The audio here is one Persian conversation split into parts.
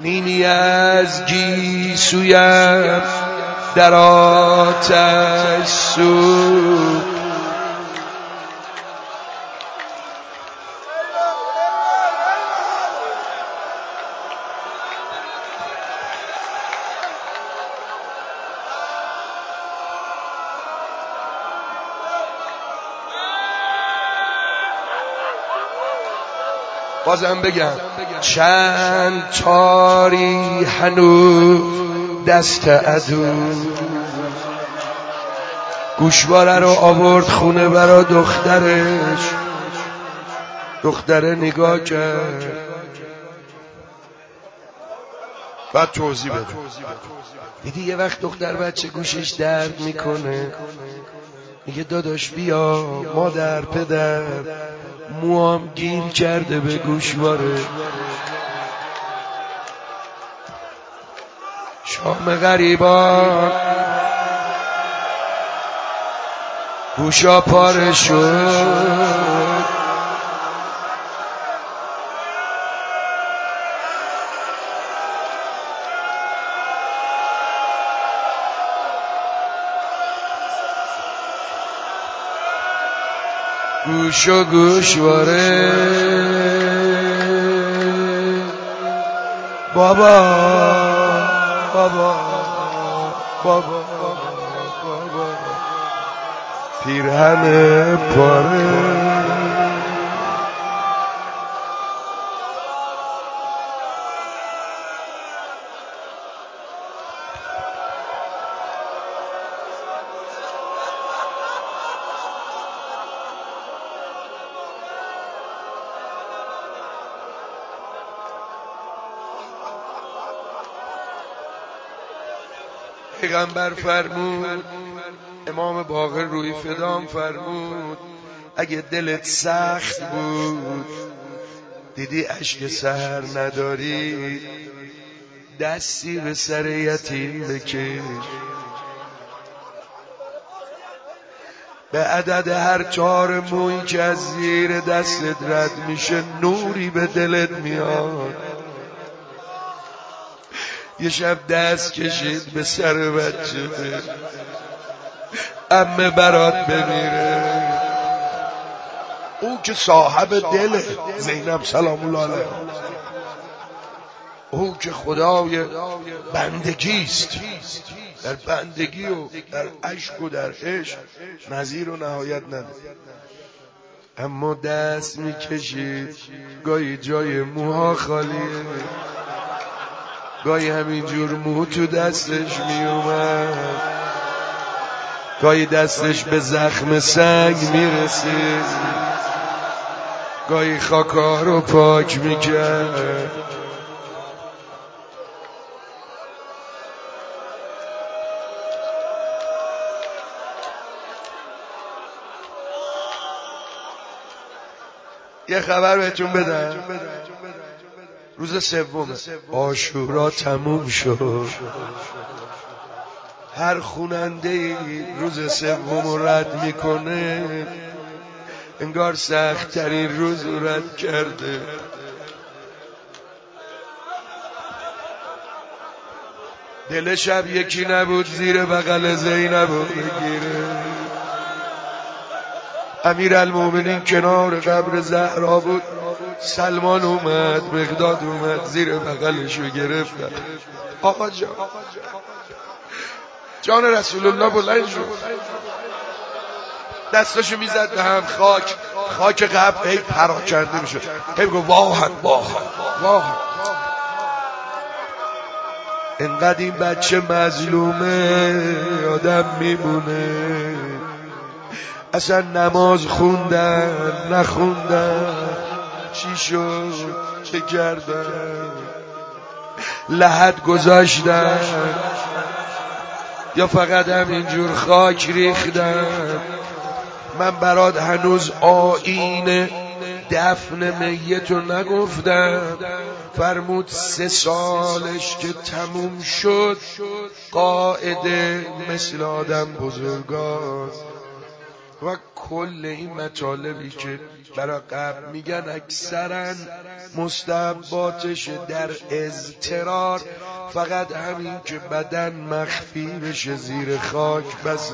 نیمی از گیسویم در آتش سوخت. بازم بگم چند تاری هنوز دست عدو، گوشواره رو آورد خونه برا دخترش. دختره نگاه کرد، بعد توضیح بده. دیدی یه وقت دختر بچه گوشش درد میکنه، میگه داداش بیا، مادر پدر موام گیر کرده به گوشواره. شام غریبان گوشا پاره شد، گوش و گوشواره. بابا بابا بابا بابا پیرهن پاره. پیغمبر فرمود، امام باقر روی فدام فرمود، اگه دلت سخت بود دیدی اشک سحر نداری، دستی به سر یتیم بکش، به عدد هر 4 مویی که از زیر دستت رد میشه نوری به دلت میاد. یه شب دست کشید به سر بچه، عمه برات بمیره. او که صاحب دله، زینب سلام الله علیها، او که خدای بندگیست، در بندگی و در عشق و در عشق نظیر و نهایت نداره. اما دست میکشید، گاهی جای موها خالیه، گاهی همینجور مو تو دستش میومد، گاهی دستش به زخم سنگ میرسید، گاهی خاکا رو پاک میکرد. یه خبر بهتون بدم، روز 3 عاشورا تموم شد. هر خوننده روز 3 رد میکنه انگار سخت ترین روز رد کرده. دل شب یکی نبود زیر بغل زینب بگیره. امیرالمومنین کنار قبر زهرا بود، سلمان اومد، مقداد اومد، زیر بغلشو گرفت. آقا جان رسول الله بلند شد، دستاشو میزد به هم، خاک قبر هی پراکنده میشد، هی گفت واهن واهن واهن. انقدر این بچه مظلومه آدم میمونه. اصلا نماز خوندن نخوندن، چی شد چه کردن، لحد گذاشتن یا فقط همینجور خاک ریختن. من برات هنوز آیین دفن میتو نگفتم. فرمود 3 سالش که تموم شد، قاعده مثل آدم بزرگان و کل این مطالبی که برای قبل میگن اکثرا مستحباتش در اضطرار فقط همین که بدن مخفی بشه زیر خاک بسه.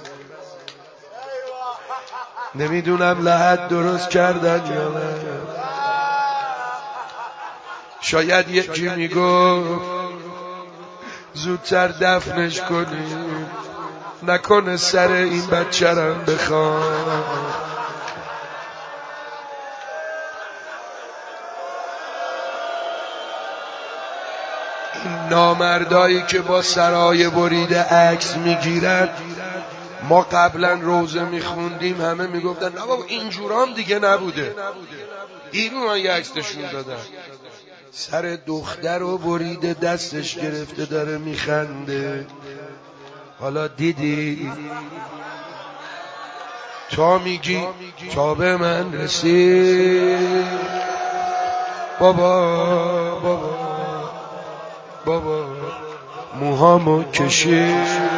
نمیدونم لحد درست کردن یا نه. شاید یکی میگفت زودتر دفنش کنیم، نکنه سر این بچه رم بخوام. این نامردایی که با سرای بریده عکس میگیرن، ما قبلا روزه میخوندیم همه میگفتن نه بابا اینجورام دیگه نبوده، اینو یه عکس نشون دادن. سر دختر رو بریده دستش گرفته داره میخنده. حالا دیدی تا میگی تا به من رسید بابا بابا بابا موهامو کشید.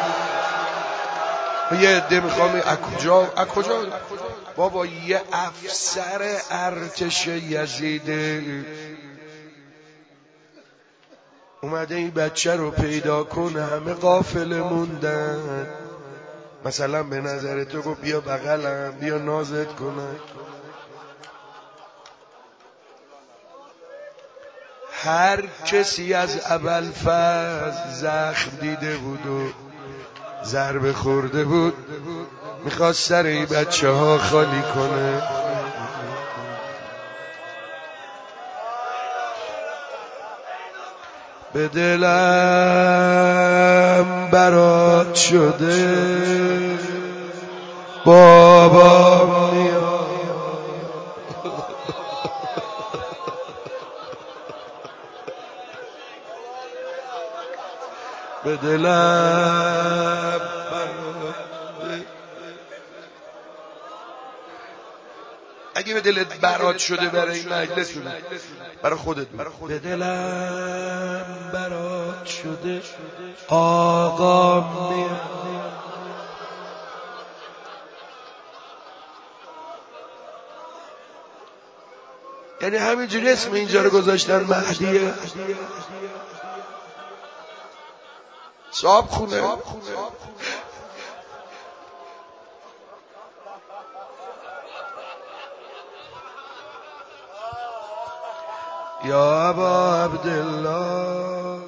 یه عده میخوام کجا بابا یه افسر ارتش یزیده اومده این بچه رو پیدا کنه، همه قافله موندن. مثلا به نظر تو گفت بیا بغلم بیا نازت کنه. هر کسی از ابوالفضل زخم دیده بود و ضربه خورده بود میخواست سر این بچه ها خالی کنه. به دلم برات شده بابا میاد. به دلم اگه به دلت برات شده برای این مجلس بود برای خودت بود. به دلم برات شده آقا میاد. یعنی همینجوری اسم اینجا رو گذاشتن مهدیه صاحب خونه. یا ابا عبدالله